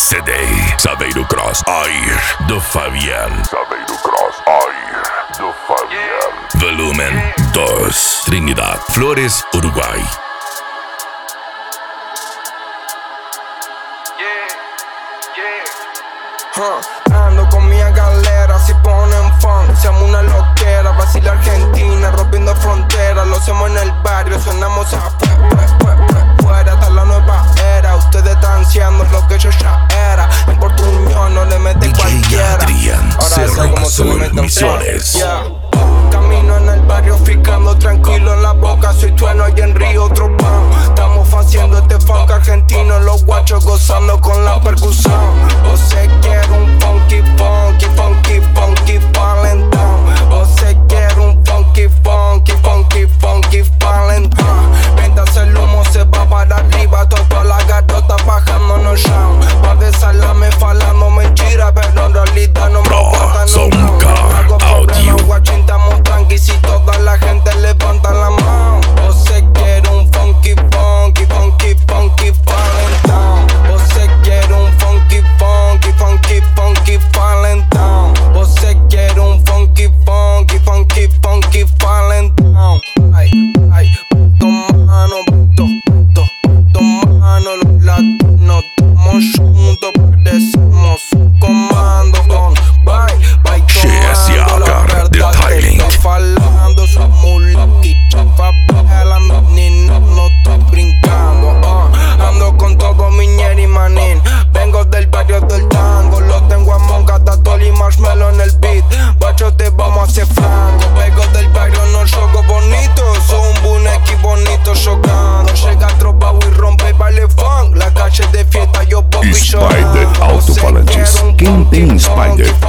CD, Saveiro Cross Air do Fabián. Saveiro Cross Air do Fabián. Volumen 2, Trinidad, Flores, Uruguay. Ando con mi galera, si ponen funk, seamos una loquera. Brasil, Argentina, rompiendo fronteras. Lo hacemos en el barrio, sonamos afuera. Hasta la nueva era, ustedes están ansiando lo que yo ya era. En Portuñón no le mete DJ cualquiera. Adrián, Ahora Cerro sé cómo se le Azul, meten Misiones. Camino en el barrio, ficando tranquilo en la boca. Soy trueno y en Río otro pan. Estamos haciendo este funk argentino. Los guachos gozando con la percusión. O se quiere un funky, funky, funky, funky, valentón. O se quiere un funky, funky, funky, funky, valentón. Mientras el humo se va para arriba, toda la garota bajándonos ya. Pa' desalarme, falando mentira, pero en realidad no me importa Audio. Guachín, estamos tranqui, si toda la gente levanta la mano. O se quiere un funky, funky, funky, funky, valentón. O se quiere un funky, funky, funky, funky, valentón. O se quiere un funky, funky, funky, funky, valentón. Ay, ay, tomano, tomano, los latinos, estamos juntos, parecemos un comando con bye, bye, Shesiakar, The Thailand. falando, somos lucky, favela, ni no estoy brincando. Ando con todo mi ñeri y manín. Vengo del barrio del tango. Lo tengo a Monga, Tatol y Marshmello en el beat. Bacho, te vamos a hacer franco. Vengo del barrio, no juego bonito. Soy un bunequi bonito jugando. Llega trovao y rompe y baile funk. La calle de fiesta, yo Bobby Show. Spider Alto Falanges, quem tem Spider